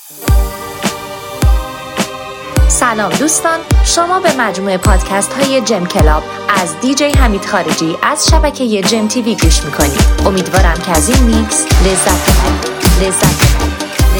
سلام دوستان، شما به مجموعه پادکست های جم کلاب از دیجی حمید خارجی از شبکه جم تیوی گوش میکنید. امیدوارم که از این میکس لذت ببرید.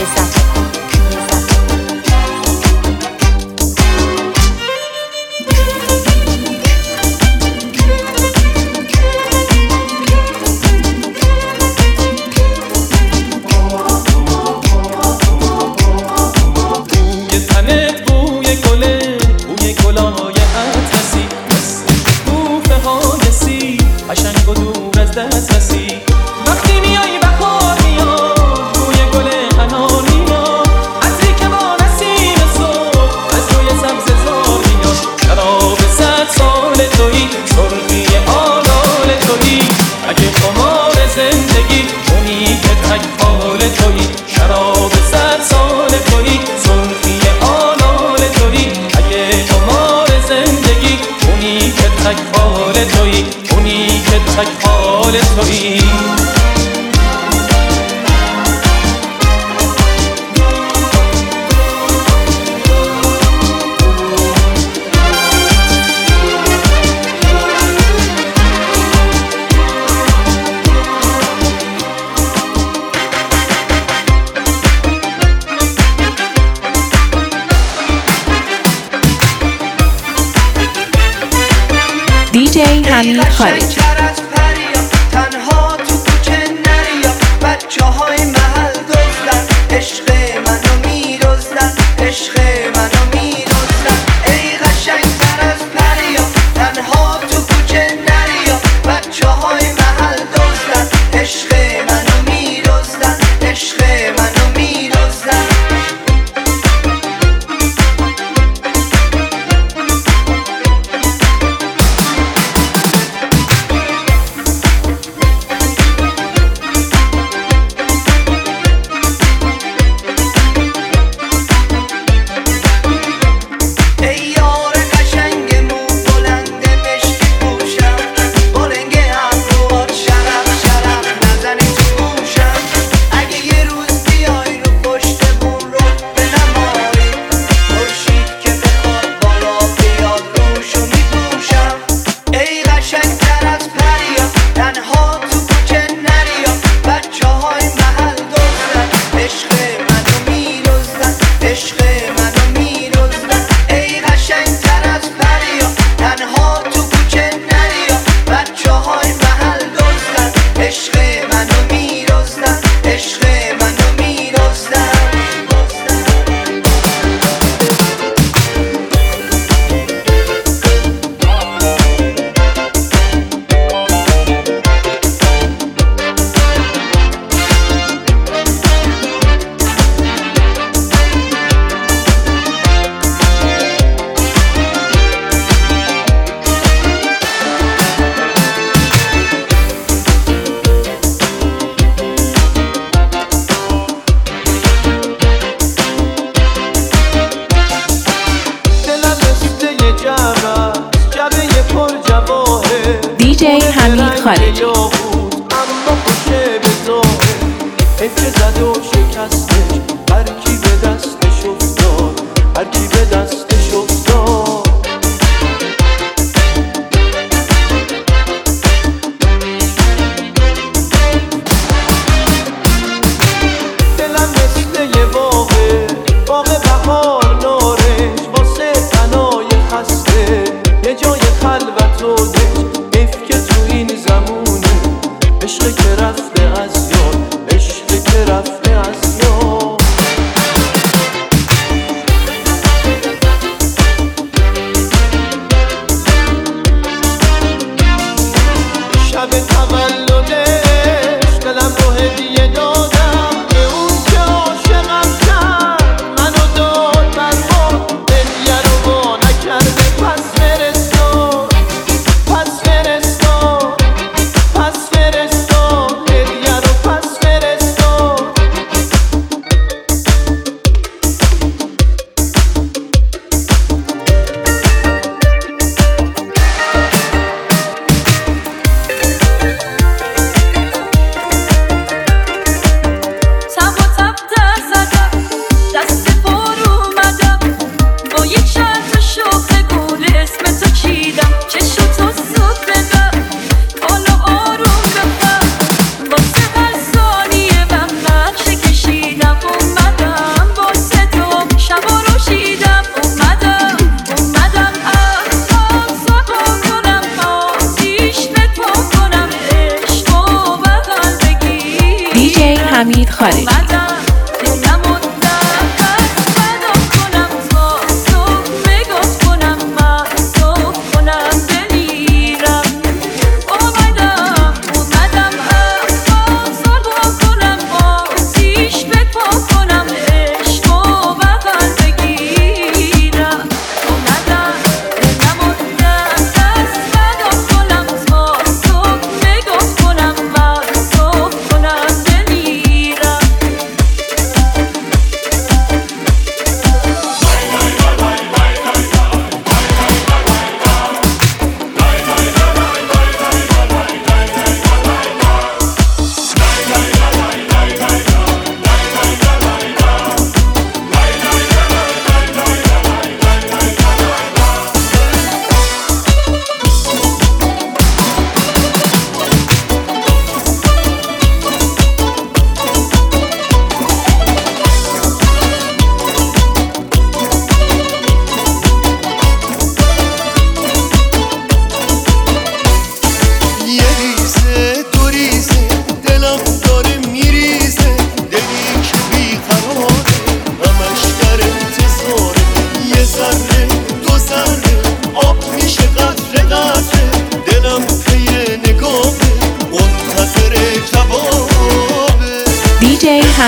دیجی حمید خارجی. دیجی حمید خارجی. یه جای خلوت و دش حیف که تو این زمونه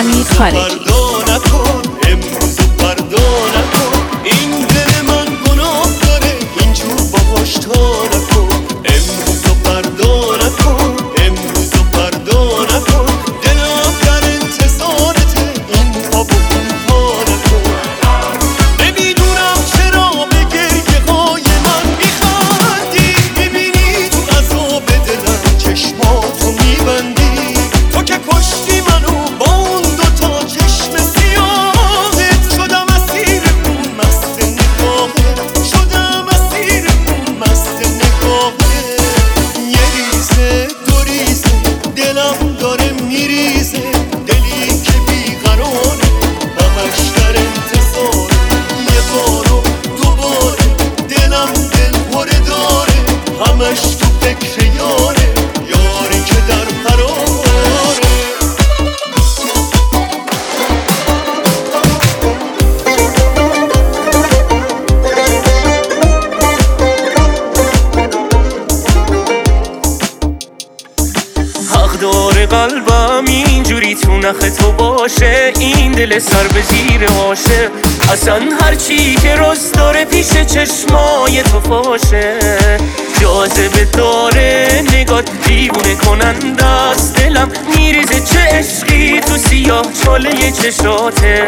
حمید خارجی. قلبم اینجوری تو نخ تو باشه، این دل سر به زیر آشه، اصلا هرچی که روز داره پیش چشمای تو فاشه، جاذبه داره نگات دیوونه کننده است، دلم میریزه چه عشقی تو سیاه چاله چشاته،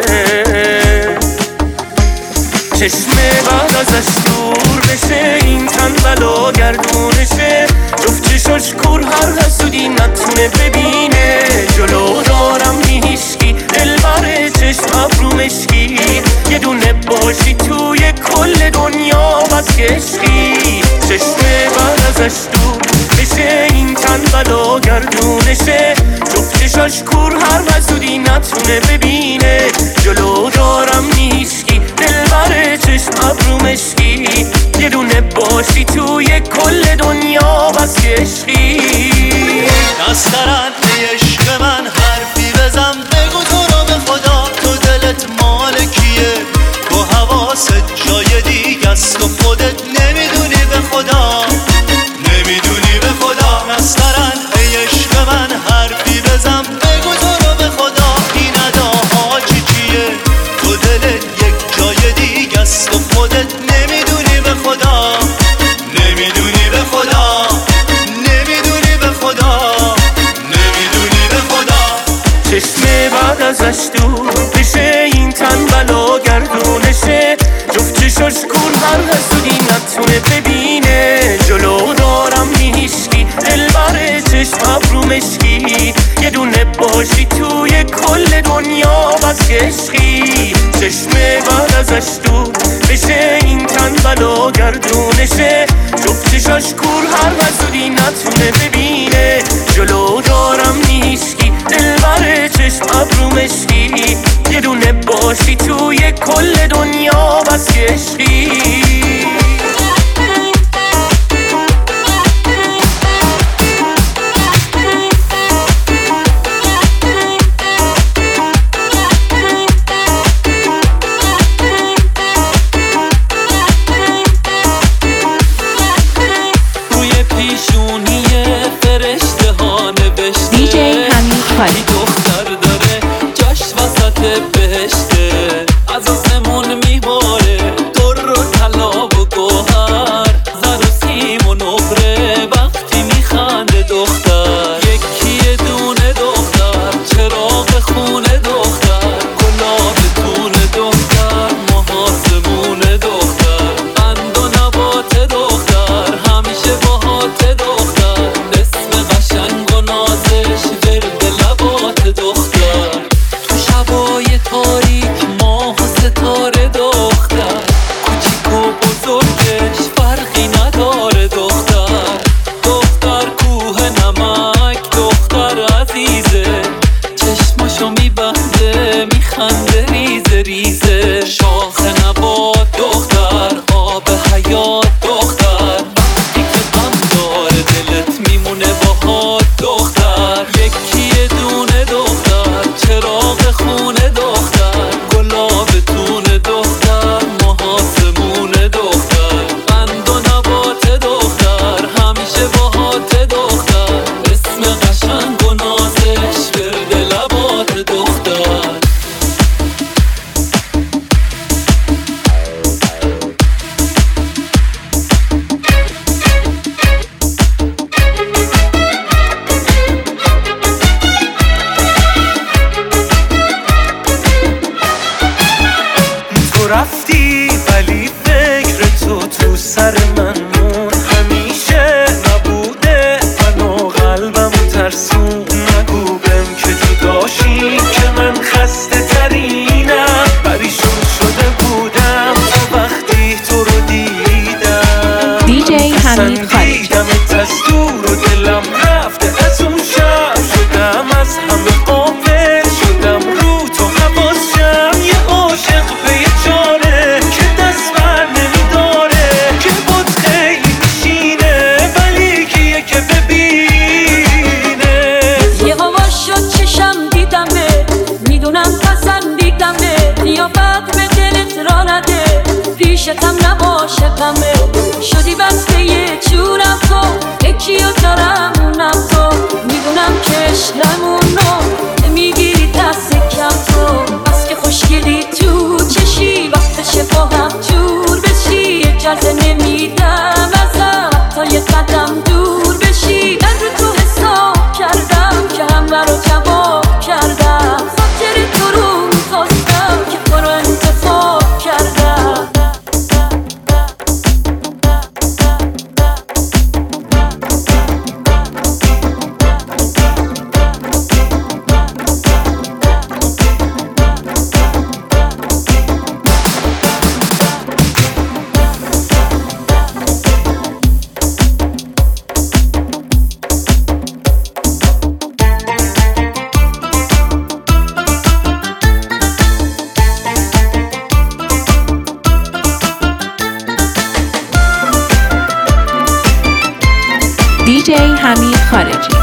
چشمه بعد ازش دور بشه این تن بلا گردونشه، جفت چشاش کور هر حسودی نتونه ببینه، جلو دارم نیشکی دلبر چشم ابرو مشکی، یه دونه باشی توی کل دنیا بس که عشقی، چشمه بعد ازش دور بشه این تن بلا گردونشه، جفت چشاش کور هر حسودی نتونه ببینه، جلو دارم نیشکی دلبر چشم ابرو مشکی، یه دونه باشی توی کل دنیا بس که عشقی. نسترن عشق من حرفی بزن، بگو تو رو به خدا تو دلت مال کیه، تو حواست جای دیگه است و خودت نمیدونی به خدا، نمیدونی به خدا. نسترن عشق من حرفی بزن، بگو تو رو به خدا این اداها چیه، تو دلت یک جای دیگه است و خودت نمیدونی به خدا، نمیدونی به خدا، نمیدونی به خدا، نمیدونی به خدا. چشمه بعد ازش دور بشه این تن بلا گردونشه، جفت چشاش کور هر حسودی نتونه ببینه، جلو دارم نیشکی دلبر چشم ابرو مشکی، یه دونه باشی توی کل دنیا بس که عشقی، چشمه بعد ازش دور بشه این تن بلا گردونشه، جفت چشاش کور هر حسودی نتونه ببینه، جلو دارم نیشکی دلبر چشم ابرو مشکی، یه دونه باشی توی کل دنیا بس که عشقی. دختر رفتی ولی فکر تو سر من مون، همیشه نبوده منو قلبم ترسون. نگو بهم که جداشی که من خسته ترینم، پریشون شده بودم تا وقتی تو رو دیدم. دیجی حمید خارجی. از دور و دلم رفته از اون شب، شدم از همه غافل، شدم رو تو حواسم. یه عاشق به یه جاره که دست بر نمیداره، که بود خیلی میشینه ولی کیه که ببینه. یه هوا شد چشم دیدمه، میدونم پسندیدمه، قیافت به دلت را نده، پیشتم نباشه غمه. شدی بسته یه جونم تو، یکیو دارم اونم تو، میدونم که عشقمونو نمیگیری دست کم تو. بس که خوشگلی تو چشی، وقتشه با هم جور بشی، اجازه نمیدم ازم حتی یه قدم دور بشی. من رو تو حساب کردم که همه رو جواب کردم، خاطر تو رو میخواستم که تو رو انتخاب کردم. دیجی حمید خارجی.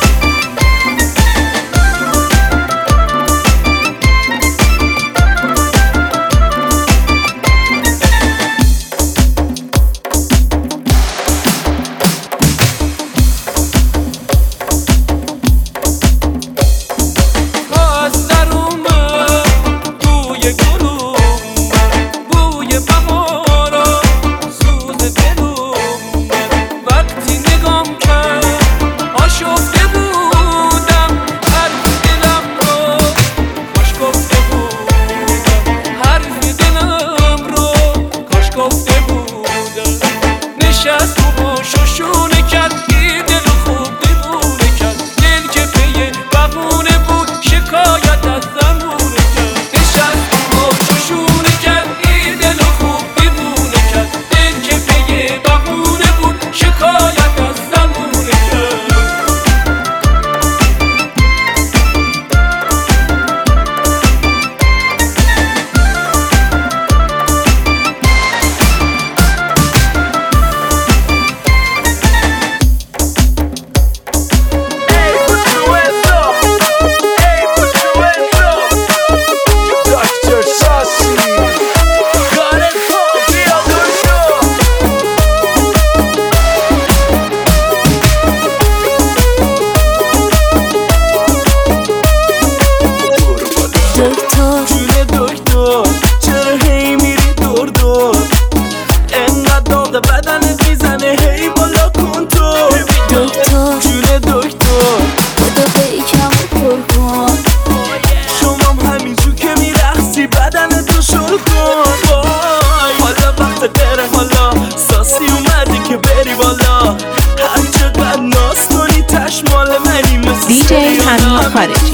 دیجی حمید خارجی.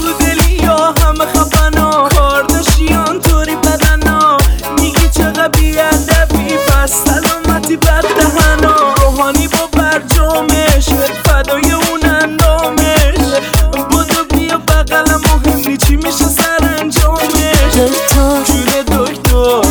سلامتی بد دهنا، روحانی با برجامش، فدای اون اندامش. بودو بیا بقلم، مهم چی میشه سر انجامش. جون دکتر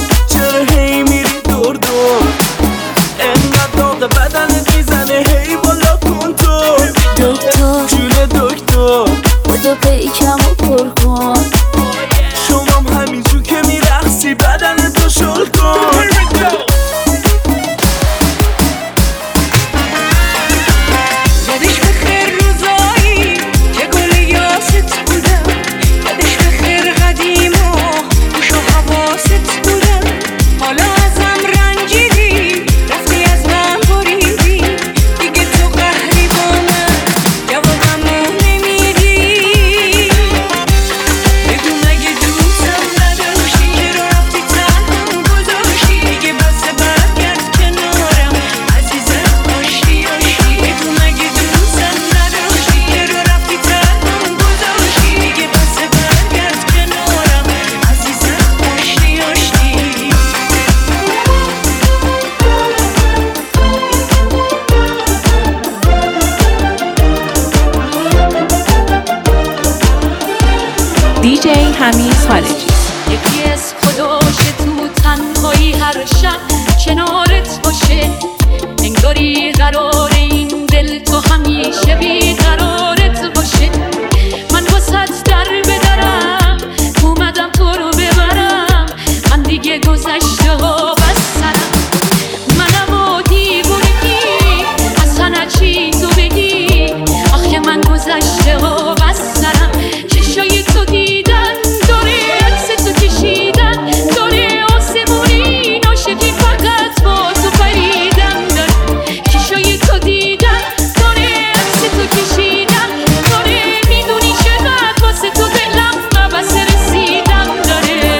باشه، تو تنهایی هر شب کنارت باشه. انگاری قرار این دل تو همیشه بیقرارت باشه. من واسط در بدرم اومدم تو رو ببرم، من دیگه گذشته ها بس سرم. منم و دیوونگی اصلا چی تو بگی، آخه من گذشته ها بس سرم. چشای تو دیدن داره عکس تو کشیدن داره، آسمونی ناشکی فقط با تو پریدن داره. چشای تو دیدن داره عکس تو کشیدن داره، میدونی چقدر واسه تو دلم مبسه رسیدن داره.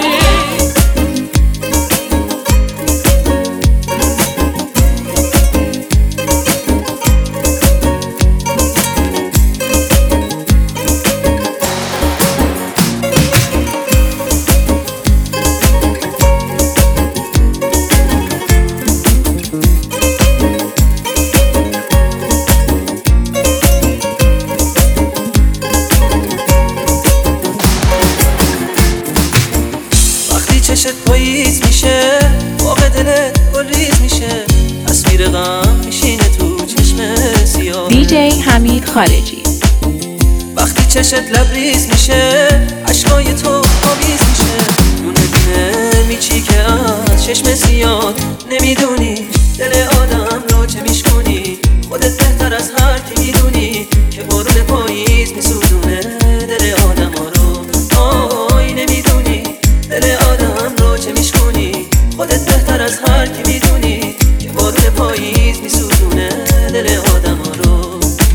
وقتی چشت پاییز میشه، واقع دلت گلریز میشه، تصویر غم میشینه تو چشم سیاه. دیجی حمید خارجی. وقتی چشت لبریز میشه، عشقای تو آویز میشه، دونه دونه میچی که از چشم سیاد. نمیدونی دل آدم رو چه میشکنی، خودت بهتر از هر کی میدونی که بارون پاییز میسوزونه دل آدم ها رو. آی نمیدونی دل آدم رو چه میشکنی، خودت بهتر از هر کی میدونی که بارون پاییز میسوزونه دل آدم ها رو.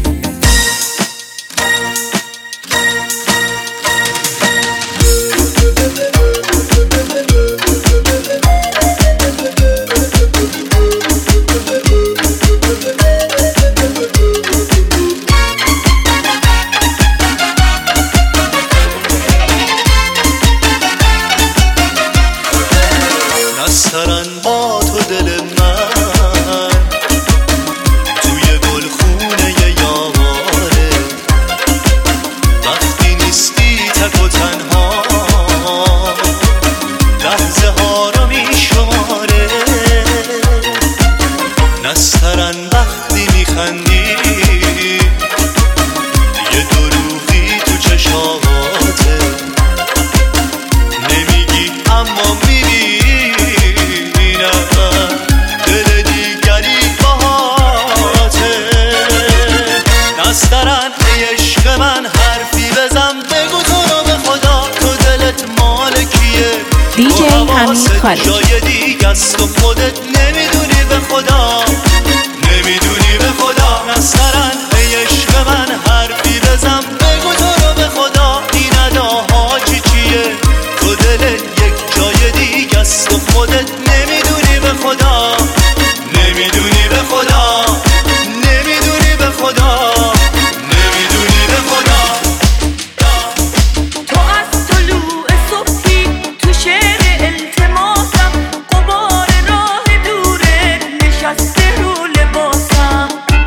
نسترن با تو دل من توی گلخونه یاره، وقتی نیستی تک و تنها لحظه ها رو میشماره. نسترن وقتی میخندی یه دروغی تو چشاته، نمیگی اما دل دیگری باهاته. نسترن ای عشق من حرفی بزن، بگو تو رو به خدا تو دلت مال کیه. دیجی حمید خارجی. جای دیگه است و خودت نمیدونی به خدا، نمیدونی به خدا. نسترن ای عشق من حرفی بزن، بگو تو رو به خدا این اداها چیه. تو دلت یک جای دیگه است و خودت نمیدونی به خدا، نمیدونی به خدا، نمیدونی به خدا، نمیدونی به خدا. تو از طلوع صبحی تو شعر التماسم، غبار راه دوره نشسته رو لباسم.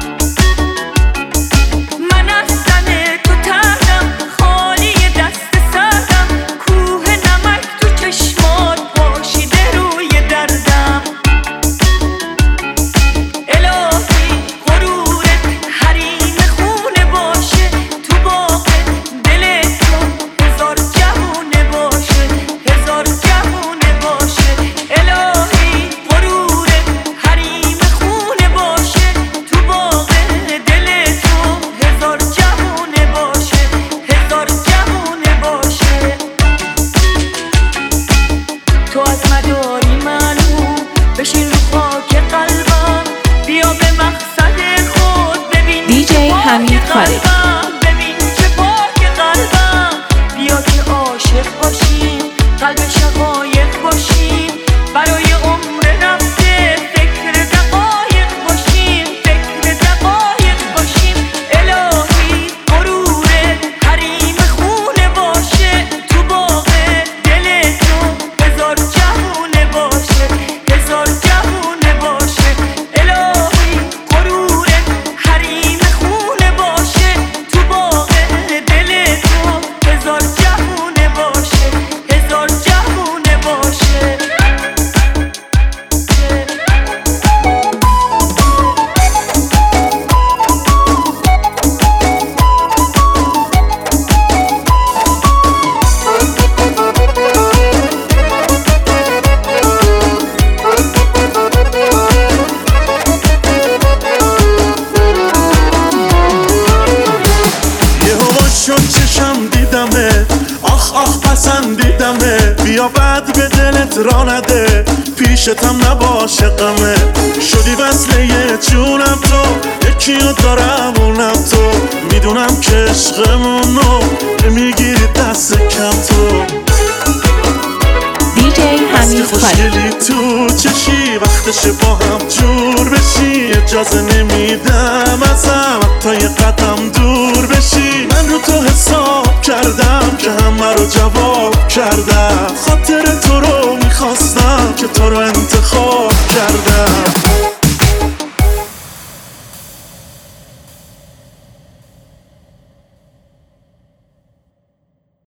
من از تن تو تنم خالی دست سردم، کوه نمک تو چشمات پاشیده روی دردم. الهی غرورت حریم خونه باشه، تو باغ دل تو هزار جوونه باشه، هزار جوونه باشه. الهی غرورت حریم خونه باشه، تو باغ دل تو هزار جوونه باشه، هزار جوونه باشه. تو از مداری منو بشین رو خاک قلبم، بیا به مقصد خود ببین دیجی حمید خارجی. ببین چه پاک قلبم. بیا که عاشق باشیم، قلب شقایق باشیم، برای عمر رفته فکر دقایق باشیم، فکر دقایق باشیم. الهی غرورت حریم خونه باشه، تو باغ دل تو هزار جوونه باشه، هزار جوونه باشه. الهی غرورت حریم خونه باشه، دلت را نده پیشتم نباشه غمه شدی وصله جونم تو یکی رو دارم اونم تو میدونم که عشقمونو نمیگیری دست کم تو دیجی حمید خوشگلی تو چشی وقتشه با هم جور بشی اجازه نمیدم ازم تا یه قدم دور بشی من رو تو حساب کردم که همه رو جواب کردم خاطر تو رو میخواستم که تو رو انتخاب کردم